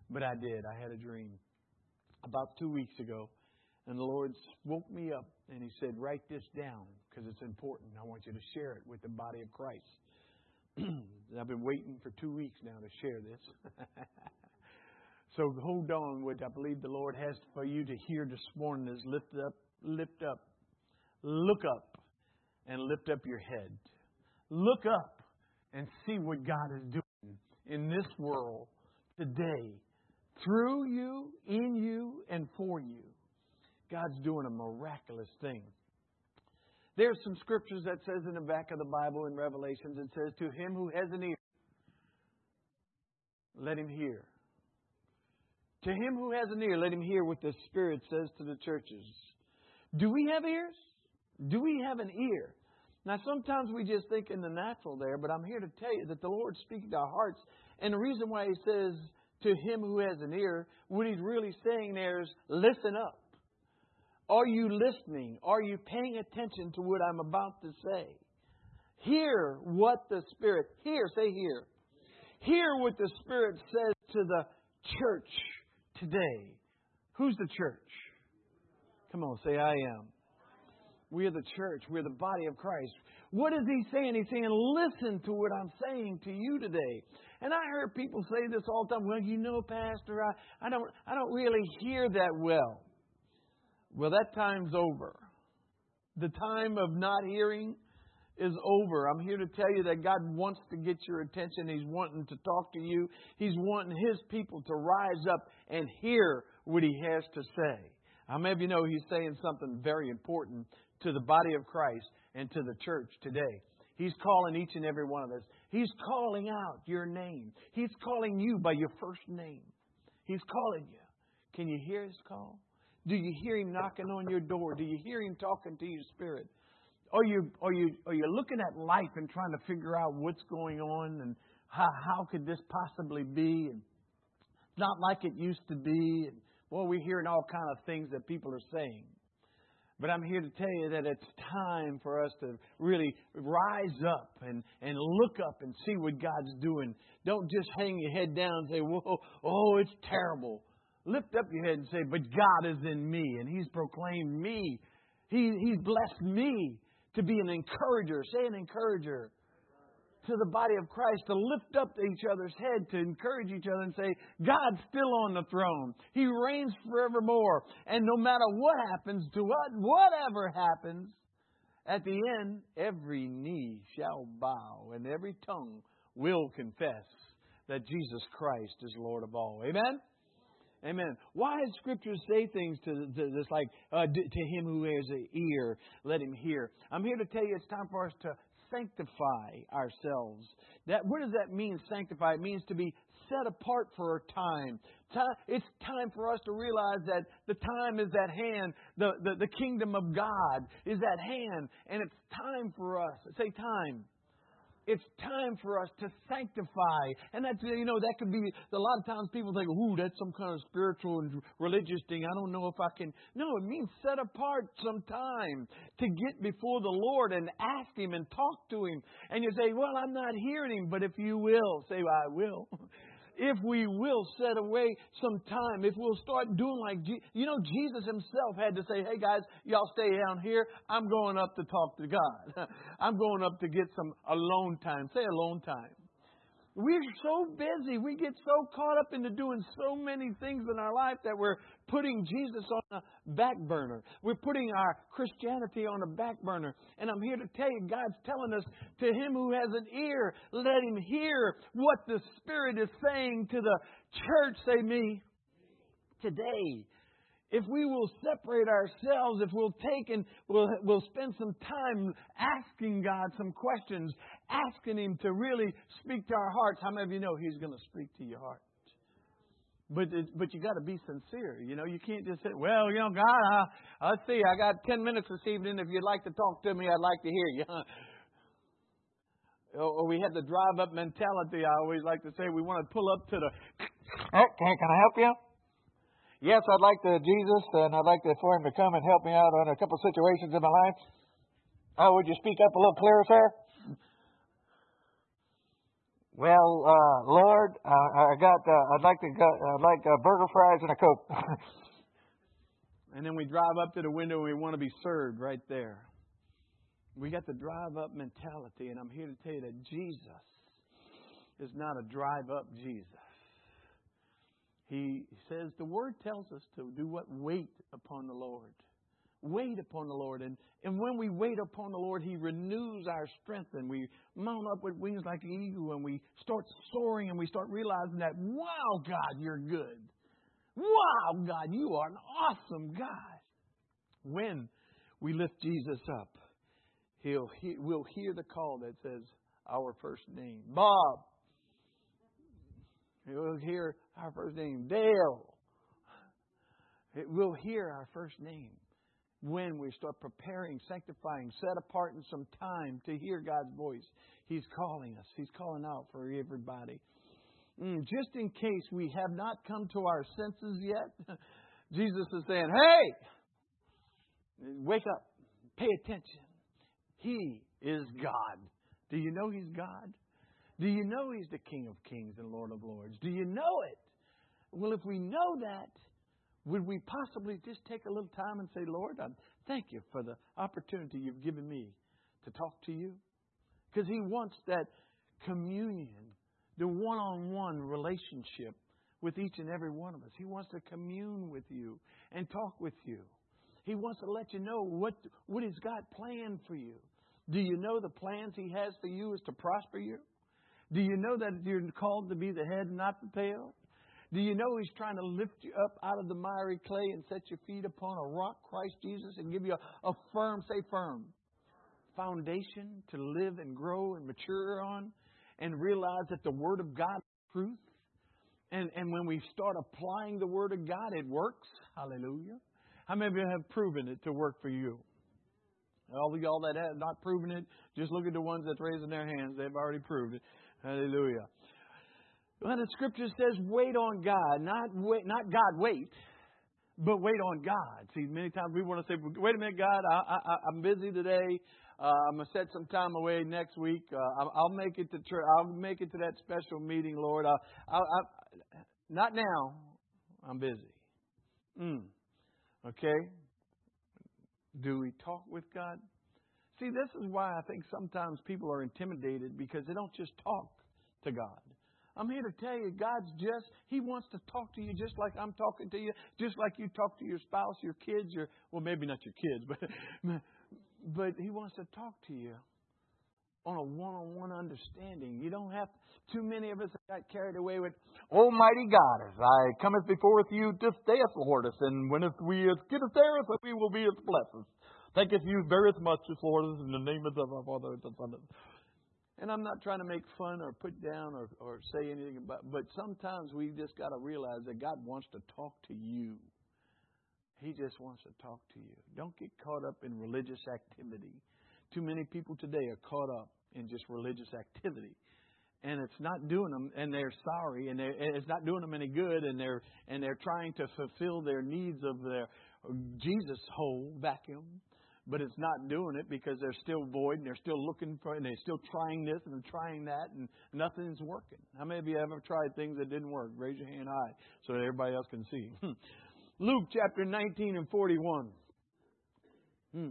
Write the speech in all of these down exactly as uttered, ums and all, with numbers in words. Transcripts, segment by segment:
But I did. I had a dream about two weeks ago. And the Lord woke me up and He said, write this down because it's important. I want you to share it with the body of Christ. I've been waiting for two weeks now to share this. So hold on. What I believe the Lord has for you to hear this morning is lift up, lift up, look up, and lift up your head. Look up and see what God is doing in this world today. Through you, in you, and for you. God's doing a miraculous thing. There's some scriptures that says in the back of the Bible in Revelations, it says, to him who has an ear, let him hear. To him who has an ear, let him hear what the Spirit says to the churches. Do we have ears? Do we have an ear? Now, sometimes we just think in the natural there, but I'm here to tell you that the Lord's speaking to our hearts. And the reason why He says, to him who has an ear, what He's really saying there is, listen up. Are you listening? Are you paying attention to what I'm about to say? Hear what the Spirit, hear, say hear. Hear what the Spirit says to the church today. Who's the church? Come on, say I am. We are the church. We're the body of Christ. What is He saying? He's saying, listen to what I'm saying to you today. And I heard people say this all the time. Well, you know, Pastor, I, I don't I don't really hear that well. Well, that time's over. The time of not hearing is over. I'm here to tell you that God wants to get your attention. He's wanting to talk to you. He's wanting His people to rise up and hear what He has to say. How many of you know He's saying something very important to the body of Christ and to the church today? He's calling each and every one of us. He's calling out your name. He's calling you by your first name. He's calling you. Can you hear His call? Do you hear Him knocking on your door? Do you hear Him talking to your spirit? Are you, are you, are you looking at life and trying to figure out what's going on and how, how could this possibly be? And it's not like it used to be. And, well, we're hearing all kind of things that people are saying. But I'm here to tell you that it's time for us to really rise up and, and look up and see what God's doing. Don't just hang your head down and say, whoa, oh, it's terrible. Lift up your head and say, but God is in me and He's proclaimed me. He, he's blessed me to be an encourager. Say an encourager. To the body of Christ, to lift up each other's head, to encourage each other and say, God's still on the throne. He reigns forevermore. And no matter what happens to what, whatever happens, at the end, every knee shall bow and every tongue will confess that Jesus Christ is Lord of all. Amen? Amen. Why does Scripture say things to, to this like, uh, to him who has an ear, let him hear? I'm here to tell you it's time for us to sanctify ourselves. That, what does that mean, sanctify? It means to be set apart for a time. It's time for us to realize that the time is at hand. The, the, the kingdom of God is at hand. And it's time for us. Say time. It's time for us to sanctify. And that's, you know, that could be, a lot of times people think, ooh, that's some kind of spiritual and religious thing. I don't know if I can. No, it means set apart some time to get before the Lord and ask Him and talk to Him. And you say, well, I'm not hearing Him. But if you will, say, well, I will. If we will set away some time, if we'll start doing like, you know, Jesus Himself had to say, hey guys, y'all stay down here. I'm going up to talk to God. I'm going up to get some alone time. Say alone time. We're so busy. We get so caught up into doing so many things in our life that we're putting Jesus on a back burner. We're putting our Christianity on a back burner. And I'm here to tell you, God's telling us, to him who has an ear, let him hear what the Spirit is saying to the church. Say me. Today. If we will separate ourselves, if we'll take and we'll, we'll spend some time asking God some questions, asking Him to really speak to our hearts. How many of you know He's going to speak to your heart? But it, but you got to be sincere. You know, you can't just say, well, you know, God, uh, let's see, I got ten minutes this evening. If you'd like to talk to me, I'd like to hear you. Or we have the drive-up mentality. I always like to say we want to pull up to the, oh, can, can I help you? Yes, I'd like to, Jesus, and I'd like to, for Him to come and help me out on a couple of situations in my life. Oh, would you speak up a little clearer, sir? Well, uh, Lord, uh, I got. Uh, I'd like to. Go, I'd like uh, burger, fries, and a Coke. And then we drive up to the window and we want to be served right there. We got the drive-up mentality, and I'm here to tell you that Jesus is not a drive-up Jesus. He says, the Word tells us to do what? Wait upon the Lord. Wait upon the Lord. And, and when we wait upon the Lord, He renews our strength, and we mount up with wings like an eagle, and we start soaring, and we start realizing that, wow, God, you're good. Wow, God, you are an awesome God. When we lift Jesus up, He'll he, we'll hear the call that says our first name. Bob. We'll hear our first name. Dale. We'll hear our first name when we start preparing, sanctifying, set apart in some time to hear God's voice. He's calling us. He's calling out for everybody. Mm, just in case we have not come to our senses yet, Jesus is saying, hey, wake up. Pay attention. He is God. Do you know He's God? Do you know He's the King of Kings and Lord of Lords? Do you know it? Well, if we know that, would we possibly just take a little time and say, Lord, I thank you for the opportunity you've given me to talk to you? Because He wants that communion, the one-on-one relationship with each and every one of us. He wants to commune with you and talk with you. He wants to let you know what, what He's got planned for you. Do you know the plans He has for you is to prosper you? Do you know that you're called to be the head and not the tail? Do you know He's trying to lift you up out of the miry clay and set your feet upon a rock, Christ Jesus, and give you a, a firm, say firm, foundation to live and grow and mature on, and realize that the Word of God is truth? And, and when we start applying the Word of God, it works. Hallelujah. How many of you have proven it to work for you? All of y'all that have not proven it, just look at the ones that's raising their hands. They've already proved it. Hallelujah. Well, the Scripture says, wait on God. Not wait, not God wait, but wait on God. See, many times we want to say, wait a minute, God, I, I, I'm busy today. Uh, I'm going to set some time away next week. Uh, I'll, I'll make it to church. I'll make it to that special meeting, Lord. I, I, I, not now. I'm busy. Mm. Okay? Do we talk with God? See, this is why I think sometimes people are intimidated, because they don't just talk to God. I'm here to tell you, God's just, He wants to talk to you just like I'm talking to you, just like you talk to your spouse, your kids, your, well, maybe not your kids, but, but He wants to talk to you on a one-on-one understanding. You don't have, too many of us got carried away with, Almighty God, as I cometh before you this day, Lord, and when we getteth there, we will be as blessed. Thanketh you very much, Lord, in the name of the Father and the Son. And I'm not trying to make fun or put down or, or say anything about, but sometimes we just got to realize that God wants to talk to you. He just wants to talk to you. Don't get caught up in religious activity. Too many people today are caught up in just religious activity, and it's not doing them, and they're sorry, and, they're, and it's not doing them any good, and they're and they're trying to fulfill their needs of their Jesus hole vacuum. But it's not doing it because they're still void, and they're still looking for, and they're still trying this and trying that, and nothing's working. How many of you ever tried things that didn't work? Raise your hand high so that everybody else can see. Luke chapter nineteen and forty-one. Hmm.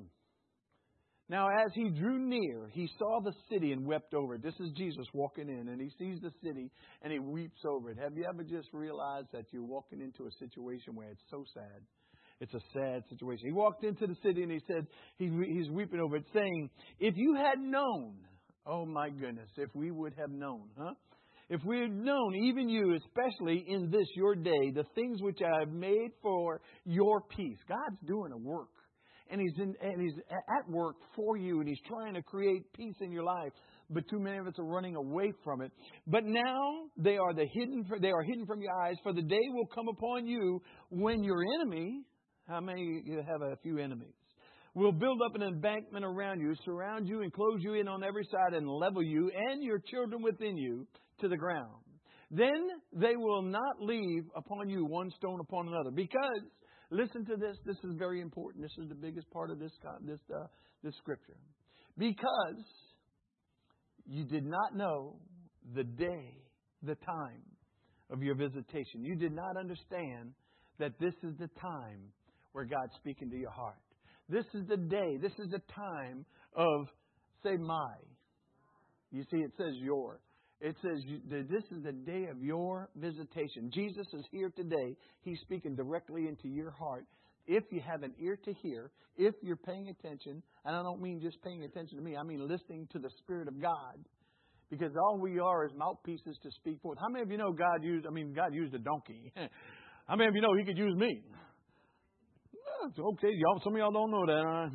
Now, as He drew near, He saw the city and wept over it. This is Jesus walking in, and He sees the city, and He weeps over it. Have you ever just realized that you're walking into a situation where it's so sad? It's a sad situation. He walked into the city and he said, he, he's weeping over it, saying, if you had known, oh my goodness, if we would have known, huh? If we had known, even you, especially in this your day, the things which I have made for your peace. God's doing a work. And he's in, and He's at work for you, and He's trying to create peace in your life. But too many of us are running away from it. But now they are the hidden. They are hidden from your eyes. For the day will come upon you when your enemy. How many you have a few enemies? Will build up an embankment around you, surround you, and close you in on every side, and level you and your children within you to the ground. Then they will not leave upon you one stone upon another. Because, listen to this. This is very important. This is the biggest part of this this uh, this scripture. Because you did not know the day, the time of your visitation. You did not understand that this is the time where God's speaking to your heart. This is the day. This is the time of, say, my. You see, it says your. It says this is the day of your visitation. Jesus is here today. He's speaking directly into your heart. If you have an ear to hear, if you're paying attention, and I don't mean just paying attention to me, I mean listening to the Spirit of God. Because all we are is mouthpieces to speak forth. How many of you know God used, I mean, God used a donkey? How many of you know He could use me? Well, okay, y'all, some of y'all don't know that, huh?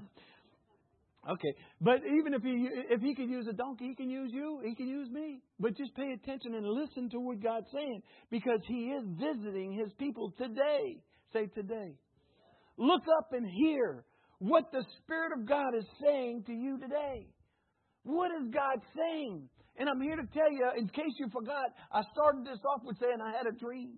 Okay, but even if he if he could use a donkey, He can use you. He can use me. But just pay attention and listen to what God's saying, because He is visiting His people today. Say today. Look up and hear what the Spirit of God is saying to you today. What is God saying? And I'm here to tell you, in case you forgot, I started this off with saying I had a dream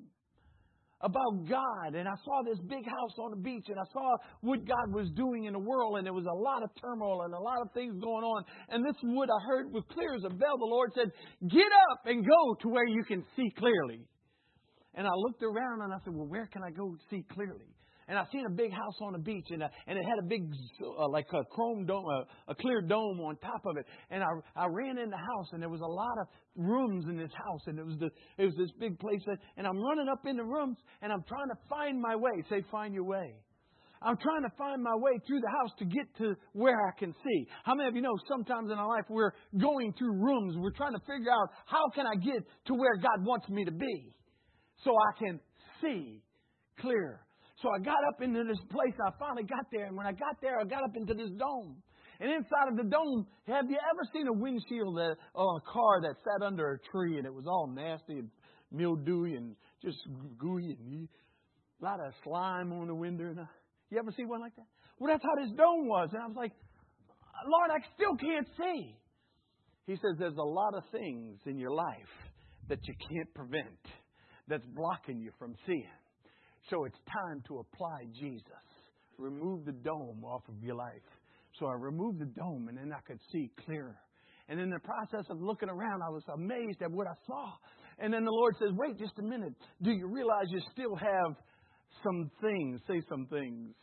about God, and I saw this big house on the beach, and I saw what God was doing in the world, and there was a lot of turmoil and a lot of things going on. And this is what I heard was clear as a bell. The Lord said, get up and go to where you can see clearly. And I looked around and I said, well, where can I go see clearly? And I seen a big house on the beach, and, uh, and it had a big, uh, like a chrome dome, uh, a clear dome on top of it. And I, I ran in the house, and there was a lot of rooms in this house, and it was the, it was this big place. That, and I'm running up in the rooms, and I'm trying to find my way. Say, find your way. I'm trying to find my way through the house to get to where I can see. How many of you know sometimes in our life we're going through rooms, we're trying to figure out how can I get to where God wants me to be so I can see clear. So I got up into this place. I finally got there. And when I got there, I got up into this dome. And inside of the dome, have you ever seen a windshield that, on a car that sat under a tree and it was all nasty and mildewy and just gooey and a lot of slime on the window? And, uh, you ever see one like that? Well, that's how this dome was. And I was like, Lord, I still can't see. He says there's a lot of things in your life that you can't prevent that's blocking you from seeing. So it's time to apply Jesus. Remove the dome off of your life. So I removed the dome, and then I could see clearer. And in the process of looking around, I was amazed at what I saw. And then the Lord says, wait just a minute. Do you realize you still have some things, say some things,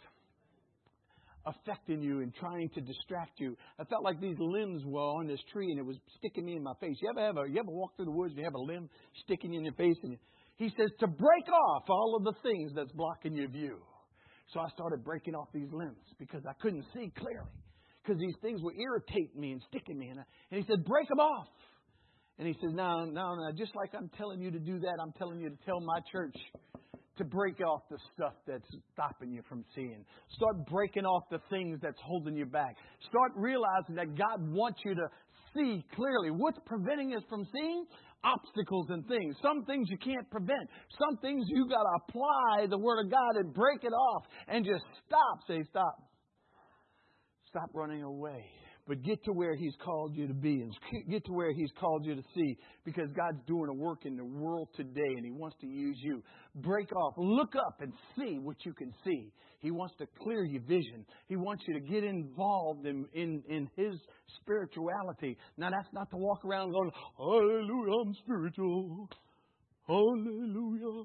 affecting you and trying to distract you? I felt like these limbs were on this tree, and it was sticking me in my face. You ever have a, you ever walk through the woods and you have a limb sticking you in your face, and you, He says to break off all of the things that's blocking your view. So I started breaking off these limbs because I couldn't see clearly. Because these things were irritating me and sticking me. And, I, and He said, break them off. And He says, no, no, no. Just like I'm telling you to do that, I'm telling you to tell my church to break off the stuff that's stopping you from seeing. Start breaking off the things that's holding you back. Start realizing that God wants you to see clearly. What's preventing us from seeing? Obstacles and things. Some things you can't prevent. Some things you got to apply the Word of God and break it off and just stop. Say stop. Stop running away. But get to where He's called you to be and get to where He's called you to see, because God's doing a work in the world today and He wants to use you. Break off. Look up and see what you can see. He wants to clear your vision. He wants you to get involved in, in, in His spirituality. Now, that's not to walk around going, hallelujah, I'm spiritual. Hallelujah.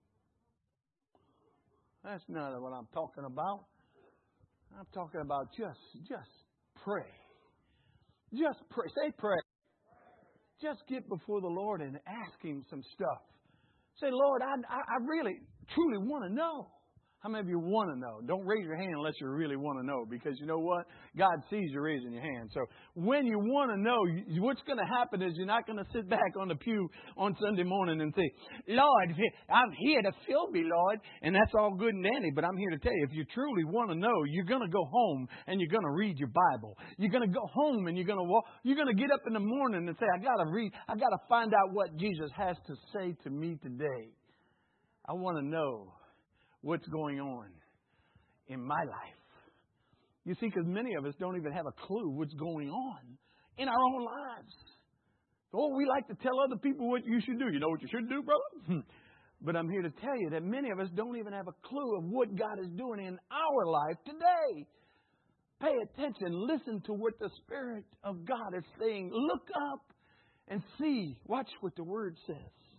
That's not what I'm talking about. I'm talking about just, just pray. Just pray. Say pray. Just get before the Lord and ask Him some stuff. Say, Lord, I, I, I really, truly want to know. How many of you want to know? Don't raise your hand unless you really want to know, because you know what? God sees you raising your hand. So when you want to know, what's going to happen is you're not going to sit back on the pew on Sunday morning and say, Lord, I'm here to fill me, Lord. And that's all good and dandy. But I'm here to tell you, if you truly want to know, you're going to go home and you're going to read your Bible. You're going to go home and you're going to walk. You're going to get up in the morning and say, I got to read. I got to find out what Jesus has to say to me today. I want to know what's going on in my life. You see, because many of us don't even have a clue what's going on in our own lives. Oh, we like to tell other people what you should do. You know what you should do, brother? But I'm here to tell you that many of us don't even have a clue of what God is doing in our life today. Pay attention. Listen to what the Spirit of God is saying. Look up and see. Watch what the Word says.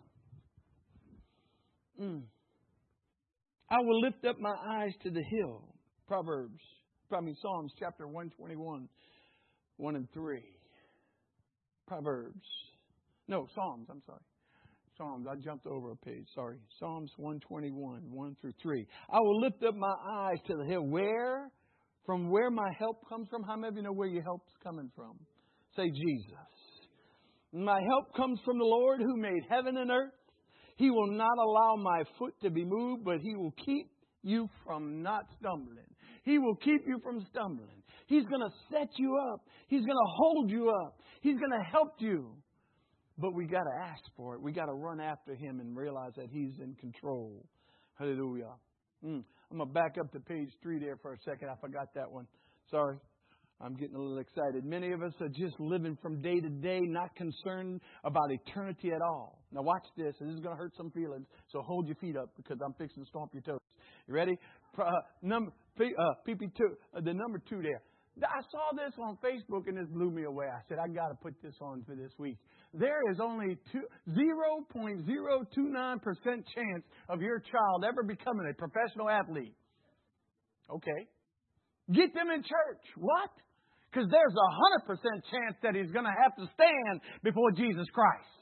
Mm. I will lift up my eyes to the hill. Proverbs, probably Psalms chapter one twenty-one, one and three. Proverbs. No, Psalms, I'm sorry. Psalms, I jumped over a page, sorry. Psalms one twenty-one, one through three. I will lift up my eyes to the hill. Where? From where my help comes from. How many of you know where your help's coming from? Say Jesus. My help comes from the Lord who made heaven and earth. He will not allow my foot to be moved, but He will keep you from not stumbling. He will keep you from stumbling. He's going to set you up. He's going to hold you up. He's going to help you. But we got to ask for it. We got to run after Him and realize that He's in control. Hallelujah. Mm. I'm going to back up to page three there for a second. I forgot that one. Sorry. I'm getting a little excited. Many of us are just living from day to day, not concerned about eternity at all. Now watch this. And this is going to hurt some feelings. So hold your feet up because I'm fixing to stomp your toes. You ready? Uh, number, uh, P P two, uh, the number two there. I saw this on Facebook and this blew me away. I said, I got to put this on for this week. There is only zero point zero two nine percent chance of your child ever becoming a professional athlete. Okay. Get them in church. What? Because there's a one hundred percent chance that he's going to have to stand before Jesus Christ.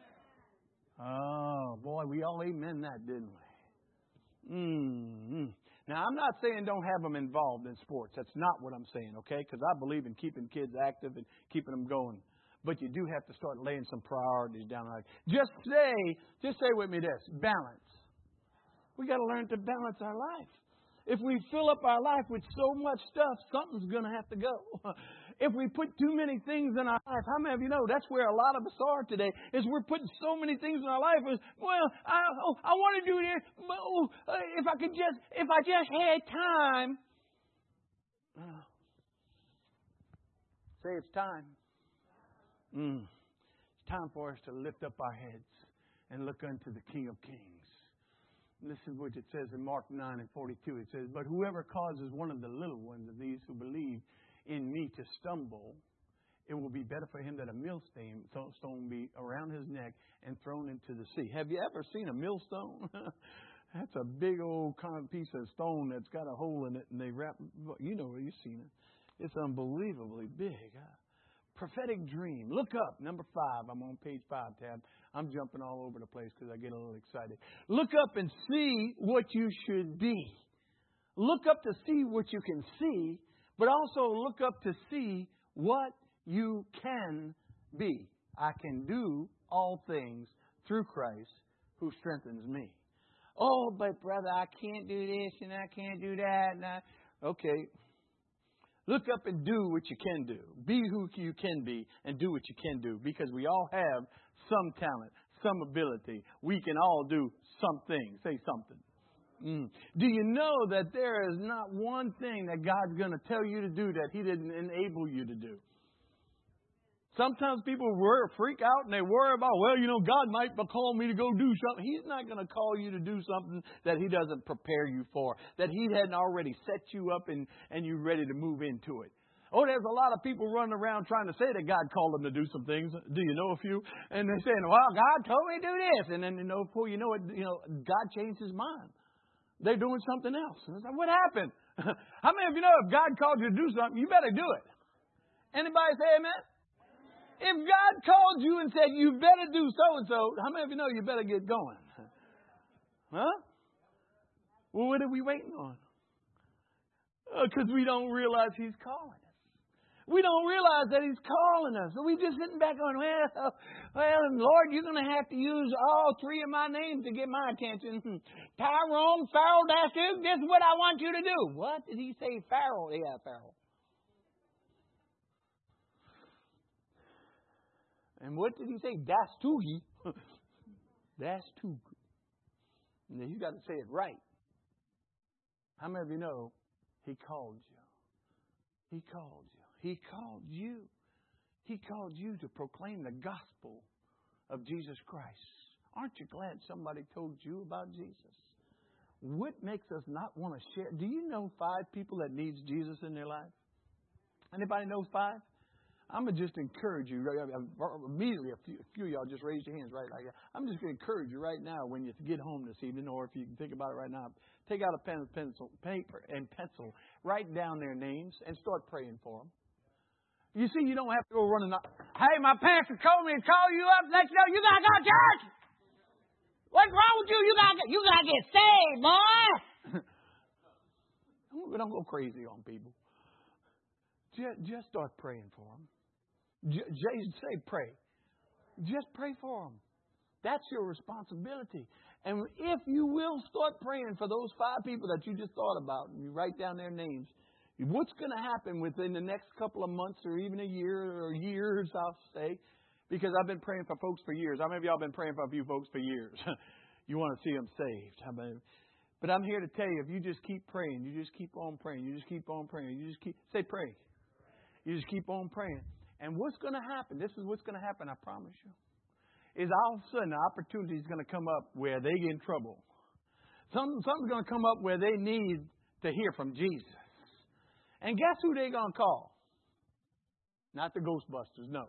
Oh, boy, we all amen that, didn't we? Mm-hmm. Now, I'm not saying don't have them involved in sports. That's not what I'm saying, okay? Because I believe in keeping kids active and keeping them going. But you do have to start laying some priorities down. Like, just say, just say with me this, balance. We got to learn to balance our life. If we fill up our life with so much stuff, something's going to have to go. If we put too many things in our life, how many of you know that's where a lot of us are today, is we're putting so many things in our life. Well, I, oh, I want to do this, but oh, if I could just, if I just had time. Uh, say it's time. Mm. It's time for us to lift up our heads and look unto the King of Kings. Listen what it says in Mark nine and forty-two. It says, but whoever causes one of the little ones of these who believe in me to stumble, it will be better for him that a millstone stone be around his neck and thrown into the sea. Have you ever seen a millstone? That's a big old kind of piece of stone that's got a hole in it, and they wrap. You know, you've seen it. It's unbelievably big. Huh? Prophetic dream. Look up. Number five. I'm on page five tab. I'm jumping all over the place because I get a little excited. Look up and see what you should be. Look up to see what you can see, but also look up to see what you can be. I can do all things through Christ who strengthens me. Oh, but brother, I can't do this and I can't do that. And I... Okay. Look up and do what you can do. Be who you can be and do what you can do. Because we all have some talent, some ability. We can all do something. Say something. Mm. Do you know that there is not one thing that God's going to tell you to do that He didn't enable you to do? Sometimes people worry, freak out and they worry about, well, you know, God might call me to go do something. He's not going to call you to do something that He doesn't prepare you for, that He hadn't already set you up and, and you're ready to move into it. Oh, there's a lot of people running around trying to say that God called them to do some things. Do you know a few? And they're saying, well, God told me to do this. And then, you know, before you know it, you know, God changed His mind. They're doing something else. And it's like, what happened? How many of you know if God called you to do something, you better do it? Anybody say amen? If God called you and said, you better do so-and-so, how many of you know you better get going? Huh? Well, what are we waiting on? Because uh, we don't realize He's calling us. We don't realize that He's calling us. So we just sitting back going, well, well, Lord, you're going to have to use all three of my names to get my attention. Tyrone, Pharaoh, Dastug, this is what I want you to do. What did He say? Pharaoh. Yeah, Pharaoh. And what did He say? Das Tugi. Das Tug. And you got to say it right. How many of you know He called you? He called you. He called you. He called you to proclaim the gospel of Jesus Christ. Aren't you glad somebody told you about Jesus? What makes us not want to share? Do you know five people that needs Jesus in their life? Anybody knows five? I'm going to just encourage you. Immediately, a few, a few of y'all just raised your hands right like that. I'm just going to encourage you right now when you get home this evening, or if you can think about it right now, take out a pen and pencil, paper and pencil, write down their names, and start praying for them. You see, you don't have to go running up. Hey, my pastor told me to call you up and let you know you got to go to church. What's wrong with you? You got you got to get saved, boy. Don't go crazy on people. Just, just start praying for them. Jay say pray. Just pray for them. That's your responsibility. And if you will start praying for those five people that you just thought about, and you write down their names, what's going to happen within the next couple of months or even a year or years, I'll say, because I've been praying for folks for years. How many of y'all been praying for a few folks for years? You want to see them saved. How many? But I'm here to tell you, if you just keep praying, you just keep on praying, you just keep on praying, you just keep, say pray. You just keep on praying. And what's going to happen, this is what's going to happen, I promise you, is all of a sudden the opportunity is going to come up where they get in trouble. Something, something's going to come up where they need to hear from Jesus. And guess who they're going to call? Not the Ghostbusters, no.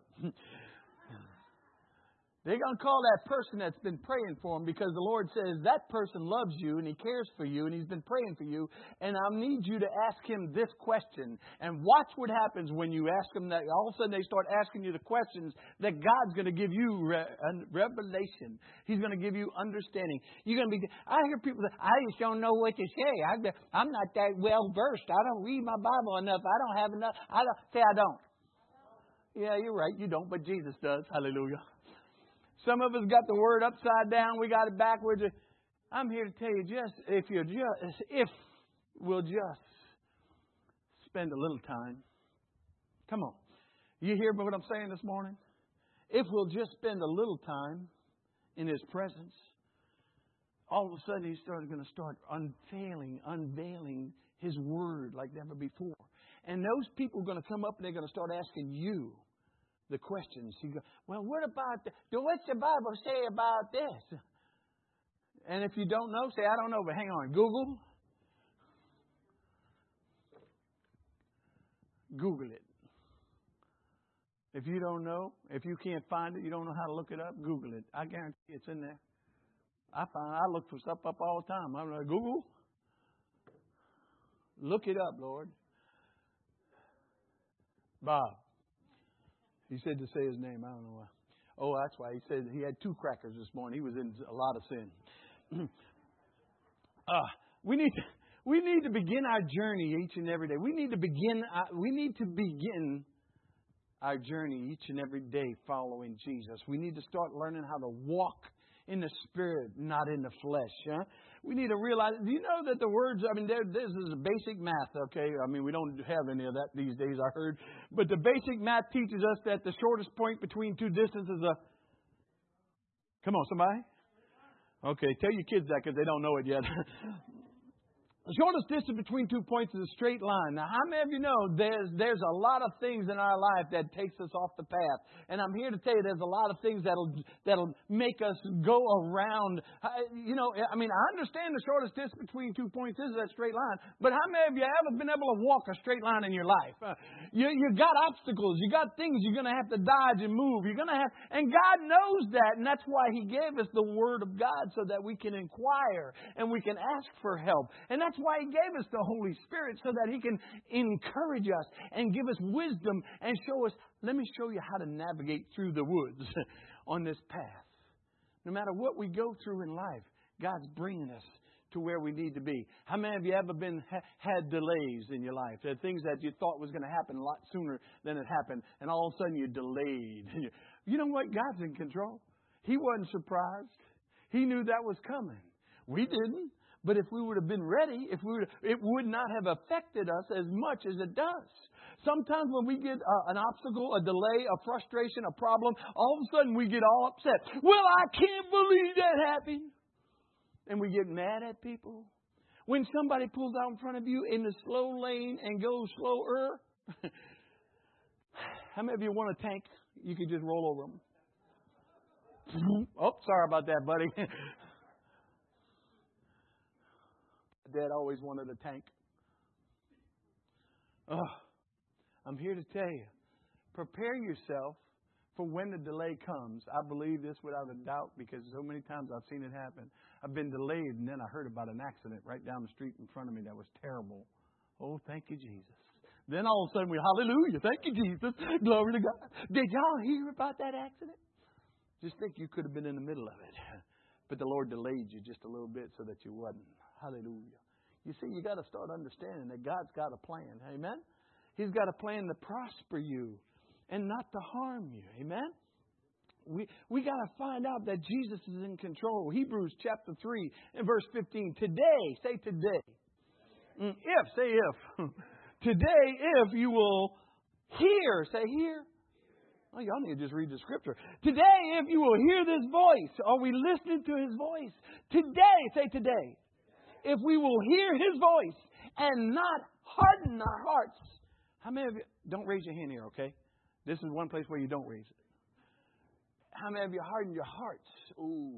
They're going to call that person that's been praying for them, because the Lord says that person loves you and He cares for you and He's been praying for you. And I need you to ask Him this question. And watch what happens when you ask Him that. All of a sudden they start asking you the questions that God's going to give you re- revelation. He's going to give you understanding. You're going to be. I hear people say, I just don't know what to say. I, I'm not that well versed. I don't read my Bible enough. I don't have enough. I don't say I don't. Yeah, you're right. You don't, but Jesus does. Hallelujah. Some of us got the word upside down. We got it backwards. I'm here to tell you, just if you just if we'll just spend a little time. Come on. You hear what I'm saying this morning? If we'll just spend a little time in His presence, all of a sudden He's started going to start unveiling, unveiling His word like never before. And those people are going to come up and they're going to start asking you the questions. You go, well, what about the, what's the Bible say about this? And if you don't know, say, I don't know, but hang on. Google. Google it. If you don't know, if you can't find it, you don't know how to look it up, Google it. I guarantee it's in there. I find I look for stuff up all the time. I'm like, Google. Look it up, Lord. Bob. He said to say his name. I don't know why. Oh, that's why. He said he had two crackers this morning. He was in a lot of sin. uh, we need to, we need to begin our journey each and every day. We need to begin. Uh, we need to begin our journey each and every day following Jesus. We need to start learning how to walk in the Spirit, not in the flesh. Huh? We need to realize, do you know that the words, I mean, this is basic math, okay? I mean, we don't have any of that these days, I heard. But the basic math teaches us that the shortest point between two distances is a... Come on, somebody? Okay, tell your kids that because they don't know it yet. The shortest distance between two points is a straight line. Now, how many of you know there's there's a lot of things in our life that takes us off the path? And I'm here to tell you there's a lot of things that'll that'll make us go around. You know, I mean, I understand the shortest distance between two points is that straight line. But how many of you ever been able to walk a straight line in your life? Uh, you you got obstacles. You got things you're going to have to dodge and move. You're going to have, and God knows that, and that's why He gave us the Word of God so that we can inquire and we can ask for help. And that's That's why He gave us the Holy Spirit, so that He can encourage us and give us wisdom and show us, let me show you how to navigate through the woods on this path. No matter what we go through in life, God's bringing us to where we need to be. How many of you ever been had delays in your life? There are things that you thought was going to happen a lot sooner than it happened, and all of a sudden you're delayed. You know what? God's in control. He wasn't surprised. He knew that was coming. We didn't. But if we would have been ready, if we would, it would not have affected us as much as it does. Sometimes when we get uh, an obstacle, a delay, a frustration, a problem, all of a sudden we get all upset. Well, I can't believe that happened. And we get mad at people. When somebody pulls out in front of you in the slow lane and goes slower, how many of you want a tank? You can just roll over them. Oh, sorry about that, buddy. Dad always wanted a tank. Oh, I'm here to tell you, prepare yourself for when the delay comes. I believe this without a doubt because so many times I've seen it happen. I've been delayed and then I heard about an accident right down the street in front of me that was terrible. Oh, thank you, Jesus. Then all of a sudden we, hallelujah, thank you, Jesus. Glory to God. Did y'all hear about that accident? Just think you could have been in the middle of it. But the Lord delayed you just a little bit so that you wasn't. Hallelujah. You see, you got to start understanding that God's got a plan. Amen? He's got a plan to prosper you and not to harm you. Amen? We we got to find out that Jesus is in control. Hebrews chapter three and verse fifteen. Today, say today. If, say if. Today, if you will hear, say hear. Oh, y'all need to just read the scripture. Today, if you will hear this voice, are we listening to His voice? Today, say today. If we will hear His voice and not harden our hearts. How many of you, don't raise your hand here, okay? This is one place where you don't raise it. How many of you hardened your hearts? Ooh.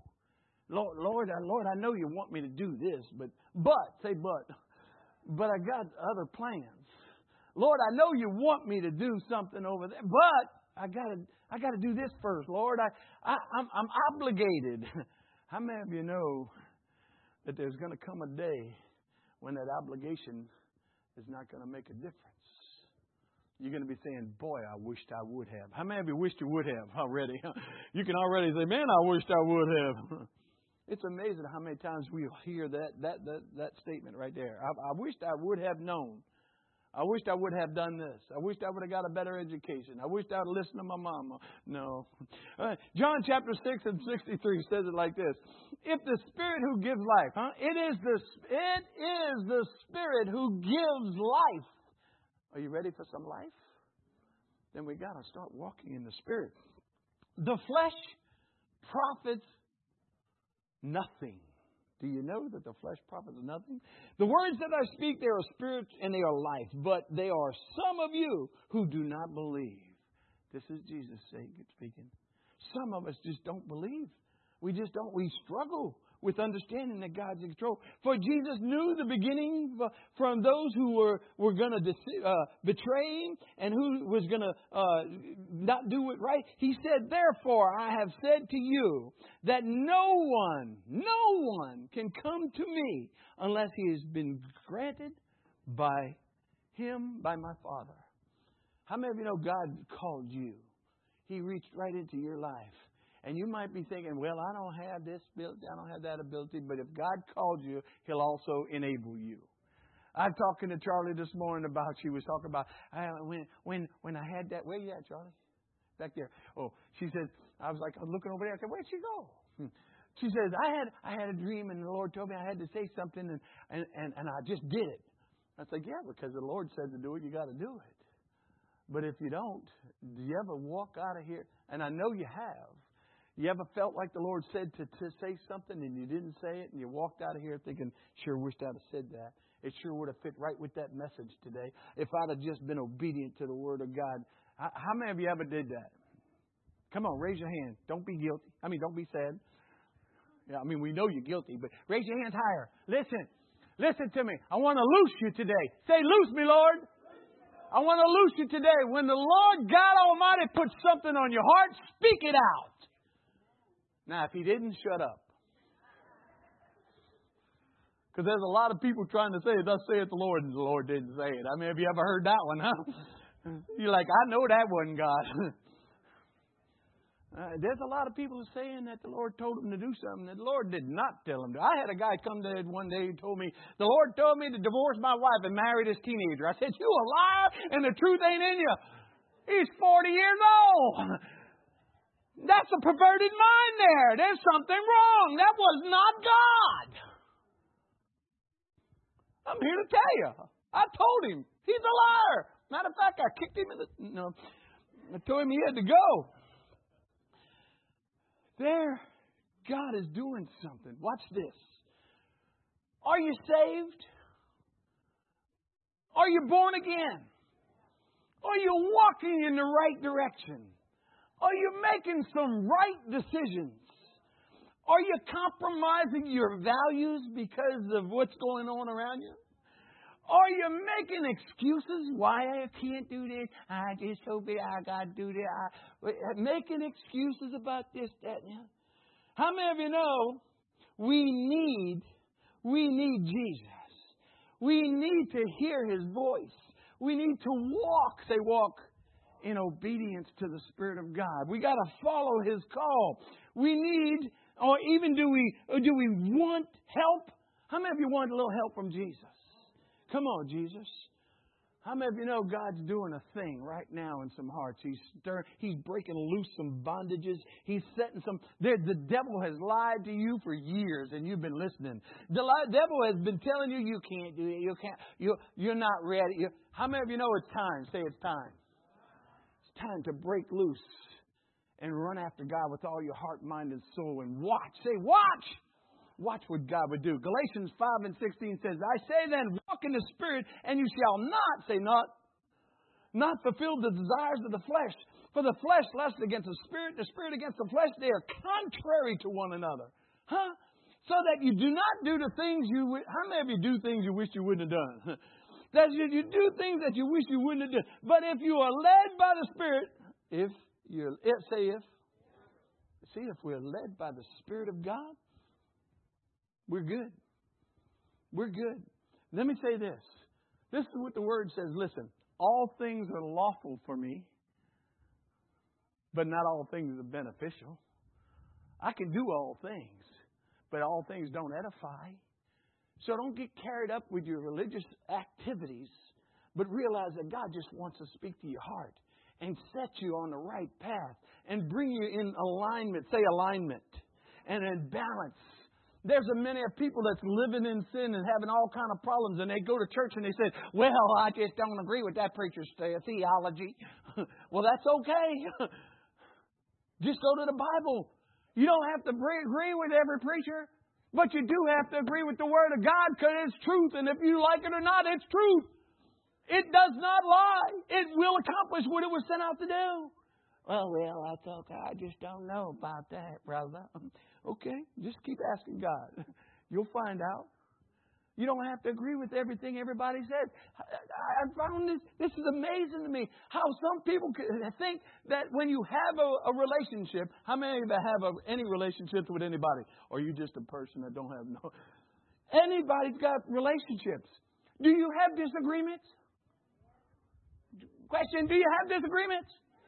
Lord, Lord, Lord, I know you want me to do this, but, but, say but. But I got other plans. Lord, I know you want me to do something over there, but I gotta, I gotta do this first. Lord, I, I I'm, I'm obligated. How many of you know that there's going to come a day when that obligation is not going to make a difference? You're going to be saying, boy, I wished I would have. How many of you wished you would have already? You can already say, man, I wished I would have. It's amazing how many times we hear that that that, that statement right there. I, I wished I would have known. I wished I would have done this. I wished I would have got a better education. I wished I would have listened to my mama. No. Uh, John chapter six and sixty-three says it like this. If the Spirit who gives life, huh? It is the, it is the Spirit who gives life. Are you ready for some life? Then we got to start walking in the Spirit. The flesh profits nothing. Do you know that the flesh profits nothing? The words that I speak, they are spirit and they are life. But they are some of you who do not believe. This is Jesus speaking. Some of us just don't believe. We just don't. We struggle with understanding that God's in control. For Jesus knew the beginning from those who were, were going to uh, betray Him and who was going to uh, not do it right. He said, therefore, I have said to you that no one, no one can come to me unless he has been granted by Him, by my Father. How many of you know God called you? He reached right into your life. And you might be thinking, well, I don't have this ability, I don't have that ability. But if God called you, He'll also enable you. I was talking to Charlie this morning about, she was talking about, uh, when when when I had that, where you at, Charlie? Back there. Oh, she said, I was like, I was looking over there. I said, where'd she go? Hmm. She says, I had I had a dream and the Lord told me I had to say something and, and, and, and I just did it. I said, yeah, because the Lord said to do it, you got to do it. But if you don't, do you ever walk out of here? And I know you have. You ever felt like the Lord said to, to say something and you didn't say it and you walked out of here thinking, sure wished I'd have said that. It sure would have fit right with that message today if I'd have just been obedient to the Word of God. How many of you ever did that? Come on, raise your hand. Don't be guilty. I mean, don't be sad. Yeah, I mean, we know you're guilty, but raise your hands higher. Listen. Listen to me. I want to loose you today. Say, loose me, Lord. I want to loose you today. When the Lord God Almighty puts something on your heart, speak it out. Now, if He didn't, shut up. Because there's a lot of people trying to say, thus saith the Lord, and the Lord didn't say it. I mean, have you ever heard that one, huh? You're like, I know that wasn't God. uh, there's a lot of people saying that the Lord told them to do something that the Lord did not tell them to. I had a guy come to one day who told me, the Lord told me to divorce my wife and marry this teenager. I said, you a liar, and the truth ain't in you. He's forty years old. That's a perverted mind there. There's something wrong. That was not God. I'm here to tell you. I told him. He's a liar. Matter of fact, I kicked him in the... No. I told him he had to go. There, God is doing something. Watch this. Are you saved? Are you born again? Are you walking in the right direction? Are you making some right decisions? Are you compromising your values because of what's going on around you? Are you making excuses why I can't do this? I just so big, I got to do this. I, making excuses about this, that, and that. How many of you know we need, we need Jesus? We need to hear His voice. We need to walk, say walk, in obedience to the Spirit of God. We got to follow His call. We need, or even do we, or do we want help? How many of you want a little help from Jesus? Come on, Jesus. How many of you know God's doing a thing right now in some hearts? He's stirring, He's breaking loose some bondages. He's setting some... The, the devil has lied to you for years and you've been listening. The li- devil has been telling you you can't do it. You can't. You, you're not ready. You, how many of you know it's time? Say it's time. It's time to break loose and run after God with all your heart, mind, and soul and watch. Say watch. Watch what God would do. Galatians five and sixteen says, I say then, walk in the Spirit, and you shall not, say not, not fulfill the desires of the flesh. For the flesh lusts against the Spirit, the Spirit against the flesh. They are contrary to one another. Huh? So that you do not do the things you... How many of you do things you wish you wouldn't have done? That you, you do things that you wish you wouldn't have done. But if you are led by the Spirit, if you're... If, say if. See, if we're led by the Spirit of God, we're good. We're good. Let me say this. This is what the Word says. Listen, all things are lawful for me, but not all things are beneficial. I can do all things, but all things don't edify. So don't get carried up with your religious activities, but realize that God just wants to speak to your heart and set you on the right path and bring you in alignment. Say alignment. And in balance. There's a many of people that's living in sin and having all kind of problems, and they go to church and they say, well, I just don't agree with that preacher's theology. Well, that's okay. Just go to the Bible. You don't have to agree with every preacher, but you do have to agree with the Word of God because it's truth, and if you like it or not, it's truth. It does not lie. It will accomplish what it was sent out to do. Oh, well, that's okay. I just don't know about that, brother. Okay, just keep asking God. You'll find out. You don't have to agree with everything everybody says. I found this, this is amazing to me. How some people think that when you have a, a relationship, how many of you have a, any relationships with anybody? Or are you just a person that don't have no? Anybody's got relationships. Do you have disagreements? Question, do you have disagreements?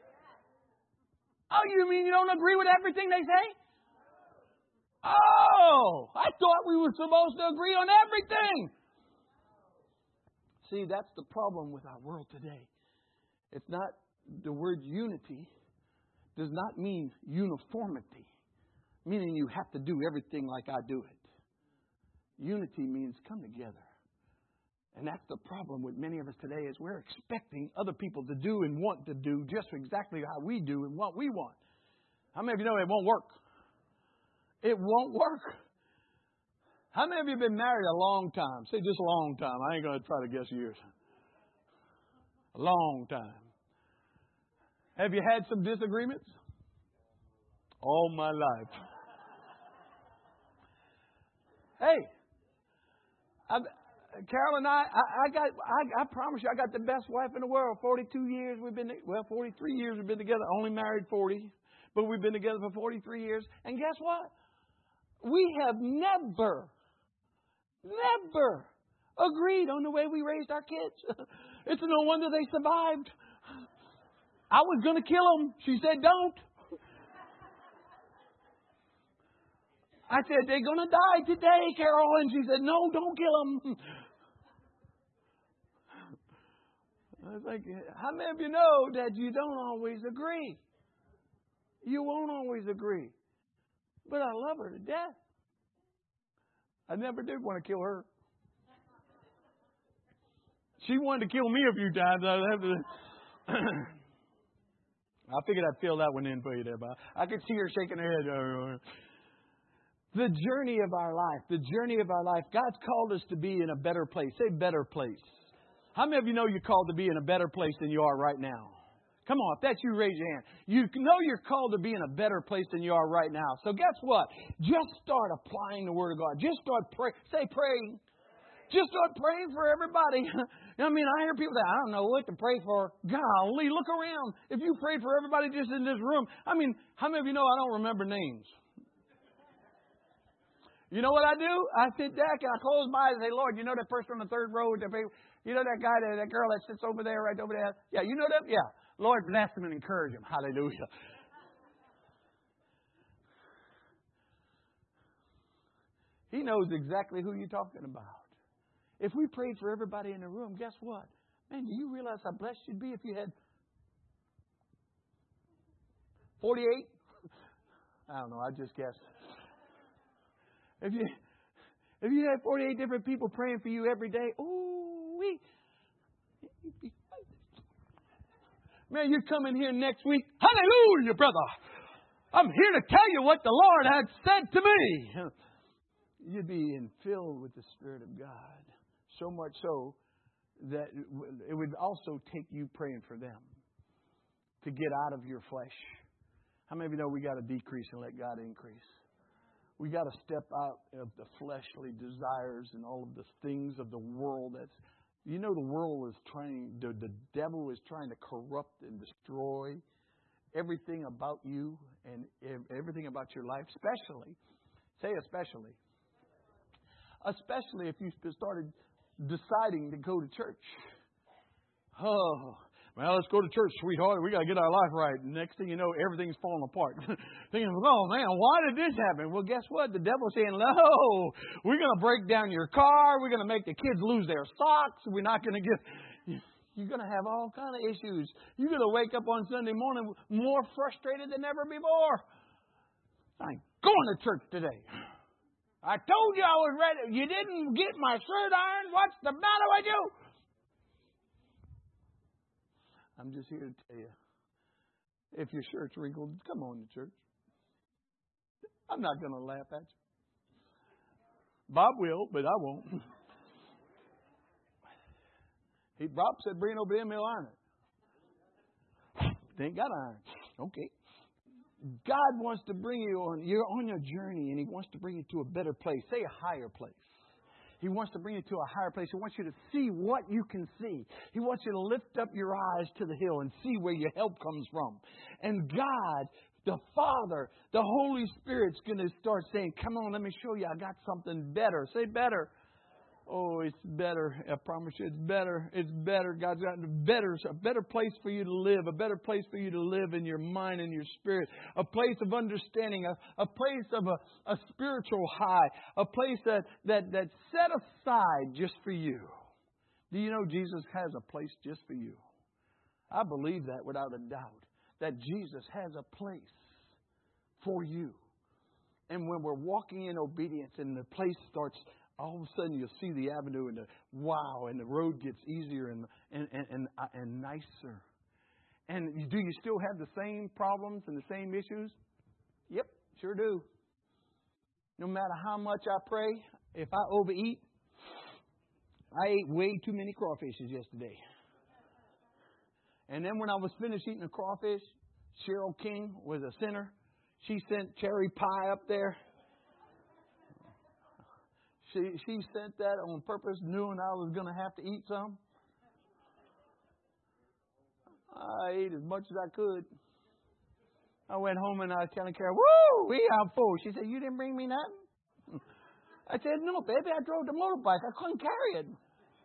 Oh, you mean you don't agree with everything they say? Oh, I thought we were supposed to agree on everything. See, that's the problem with our world today. It's not, the word unity does not mean uniformity, meaning you have to do everything like I do it. Unity means come together. And that's the problem with many of us today is we're expecting other people to do and want to do just exactly how we do and what we want. How many of you know it won't work? It won't work. How many of you have been married a long time? Say just a long time. I ain't going to try to guess years. A long time. Have you had some disagreements? All my life. Hey, I've, Carol and I, I, I got, I, I promise you, I got the best wife in the world. forty-two years we've been, well, forty-three years we've been together. Only married forty, but we've been together for forty-three years. And guess what? We have never, never agreed on the way we raised our kids. It's no wonder they survived. I was going to kill them. She said, don't. I said, they're going to die today, Carol. And she said, no, don't kill them. I was like, how many of you know that you don't always agree? You won't always agree. But I love her to death. I never did want to kill her. She wanted to kill me a few times. I have to. I figured I'd fill that one in for you there, Bob. I could see her shaking her head. The journey of our life, the journey of our life. God's called us to be in a better place. Say better place. How many of you know you're called to be in a better place than you are right now? Come on, if that's you, raise your hand. You know you're called to be in a better place than you are right now. So guess what? Just start applying the Word of God. Just start praying. Say praying. Just start praying for everybody. I mean, I hear people say, I don't know what to pray for. Golly, look around. If you prayed for everybody just in this room, I mean, how many of you know I don't remember names? You know what I do? I sit back and I close my eyes and say, Lord, you know that person on the third row? You know that guy, that girl that sits over there, right over there? Yeah, you know them? Yeah. Lord, bless them and encourage them. Hallelujah. He knows exactly who you're talking about. If we prayed for everybody in the room, guess what? Man, do you realize how blessed you'd be if you had forty-eight? I don't know, I just guessed. If you if you had forty-eight different people praying for you every day, ooh, we man, you're coming here next week. Hallelujah, brother. I'm here to tell you what the Lord had said to me. You'd be filled with the Spirit of God. So much so that it would also take you praying for them to get out of your flesh. How many of you know we got to decrease and let God increase? We got to step out of the fleshly desires and all of the things of the world. That's, you know, the world is trying, the, the devil is trying to corrupt and destroy everything about you and everything about your life, especially, say especially, especially if you started deciding to go to church. Oh, well, let's go to church, sweetheart. We got to get our life right. Next thing you know, everything's falling apart. Thinking, oh, man, why did this happen? Well, guess what? The devil's saying, no, we're going to break down your car. We're going to make the kids lose their socks. We're not going to get... You're going to have all kind of issues. You're going to wake up on Sunday morning more frustrated than ever before. I ain't going to church today. I told you I was ready. You didn't get my shirt ironed. What's the matter with you? I'm just here to tell you, if your shirt's wrinkled, come on to church. I'm not going to laugh at you. Bob will, but I won't. He, Bob said, bring it over there and he'll iron it. They ain't got iron. Okay. God wants to bring you on, you're on your journey and He wants to bring you to a better place. Say a higher place. He wants to bring you to a higher place. He wants you to see what you can see. He wants you to lift up your eyes to the hill and see where your help comes from. And God, the Father, the Holy Spirit's going to start saying, come on, let me show you. I got something better. Say better. Oh, it's better. I promise you, it's better. It's better. God's got a better, a better place for you to live, a better place for you to live in your mind and your spirit, a place of understanding, a, a place of a, a spiritual high, a place that, that, that's set aside just for you. Do you know Jesus has a place just for you? I believe that without a doubt, that Jesus has a place for you. And when we're walking in obedience and the place starts, all of a sudden you'll see the avenue and the wow, and the road gets easier and and and and, and nicer. And do you still have the same problems and the same issues? Yep, sure do. No matter how much I pray, if I overeat, I ate way too many crawfishes yesterday. And then when I was finished eating the crawfish, Cheryl King was a sinner. She sent cherry pie up there. She she sent that on purpose, knowing I was going to have to eat some. I ate as much as I could. I went home and I was telling Carol, woo, we are full. She said, you didn't bring me nothing? I said, no, baby, I drove the motorbike. I couldn't carry it.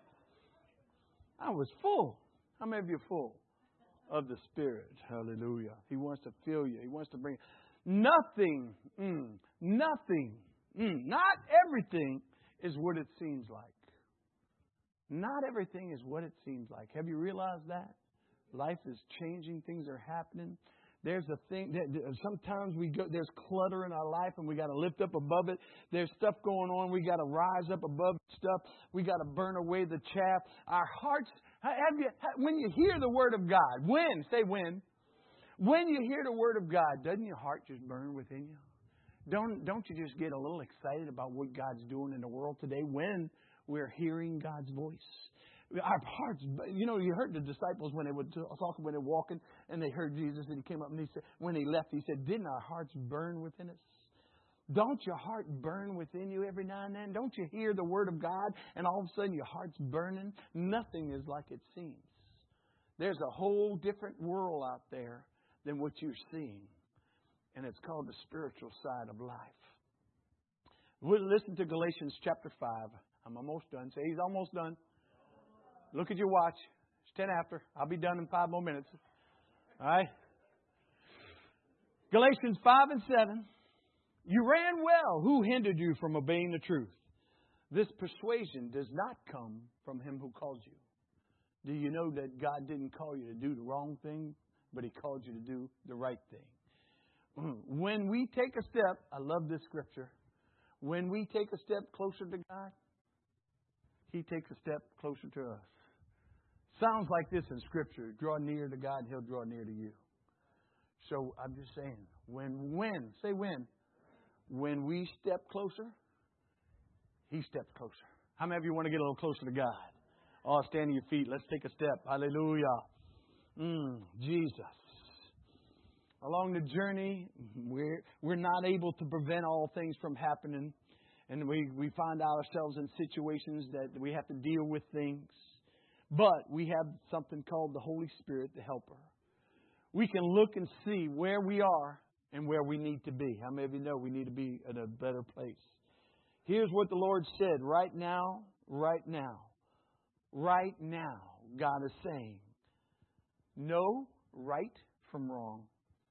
I was full. How many of you are full of the Spirit? Hallelujah. He wants to fill you. He wants to bring nothing, mm, nothing, mm, not everything is what it seems like. Not everything is what it seems like. Have you realized that? Life is changing. Things are happening. There's a thing that sometimes we go, there's clutter in our life and we got to lift up above it. There's stuff going on. We got to rise up above stuff. We got to burn away the chaff. Our hearts, have you, when you hear the Word of God, when, say when, when you hear the Word of God, doesn't your heart just burn within you? Don't, don't you just get a little excited about what God's doing in the world today when we're hearing God's voice? Our hearts, you know, you heard the disciples when they were talking, when they were walking, and they heard Jesus, and He came up and He said, when He left, He said, didn't our hearts burn within us? Don't your heart burn within you every now and then? Don't you hear the Word of God and all of a sudden your heart's burning? Nothing is like it seems. There's a whole different world out there than what you're seeing. And it's called the spiritual side of life. We'll listen to Galatians chapter five. I'm almost done. Say, he's almost done. Look at your watch. It's ten after. I'll be done in five more minutes. All right. Galatians five and seven. You ran well. Who hindered you from obeying the truth? This persuasion does not come from him who called you. Do you know that God didn't call you to do the wrong thing, but He called you to do the right thing? When we take a step, I love this scripture. When we take a step closer to God, He takes a step closer to us. Sounds like this in Scripture. Draw near to God, He'll draw near to you. So I'm just saying, when, when, say when, when we step closer, He steps closer. How many of you want to get a little closer to God? Oh, stand on your feet. Let's take a step. Hallelujah. Mm, Jesus. Along the journey, we're, we're not able to prevent all things from happening. And we, we find ourselves in situations that we have to deal with things. But we have something called the Holy Spirit, the Helper. We can look and see where we are and where we need to be. How many of you know we need to be in a better place? Here's what the Lord said. Right now, right now, right now, God is saying, know right from wrong.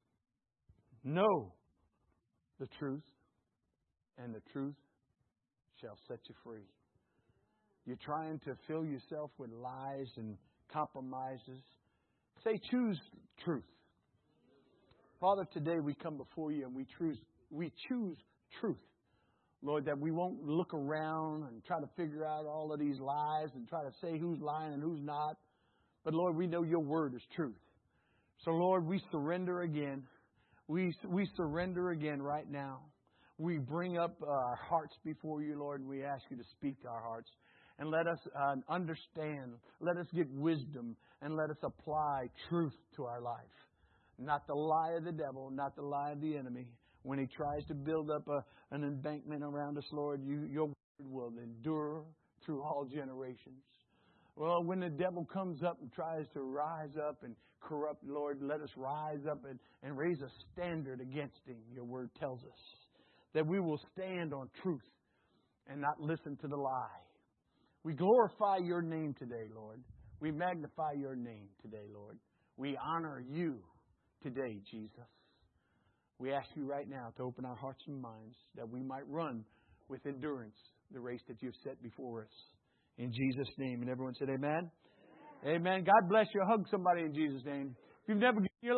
Know the truth, and the truth shall set you free. You're trying to fill yourself with lies and compromises. Say, choose truth. Father, today we come before you and we choose, we choose truth. Lord, that we won't look around and try to figure out all of these lies and try to say who's lying and who's not. But Lord, we know your word is truth. So Lord, we surrender again. We, we surrender again right now. We bring up our hearts before you, Lord, and we ask you to speak to our hearts. And let us uh, understand, let us get wisdom, and let us apply truth to our life. Not the lie of the devil, not the lie of the enemy. When he tries to build up a, an embankment around us, Lord, you, your word will endure through all generations. Well, when the devil comes up and tries to rise up and corrupt, Lord, let us rise up and, and raise a standard against him. Your word tells us that we will stand on truth and not listen to the lie. We glorify your name today, Lord. We magnify your name today, Lord. We honor you today, Jesus. We ask you right now to open our hearts and minds that we might run with endurance the race that you've set before us. In Jesus' name. And everyone said amen? Amen. Amen. God bless you. Hug somebody in Jesus' name. If you've never given your life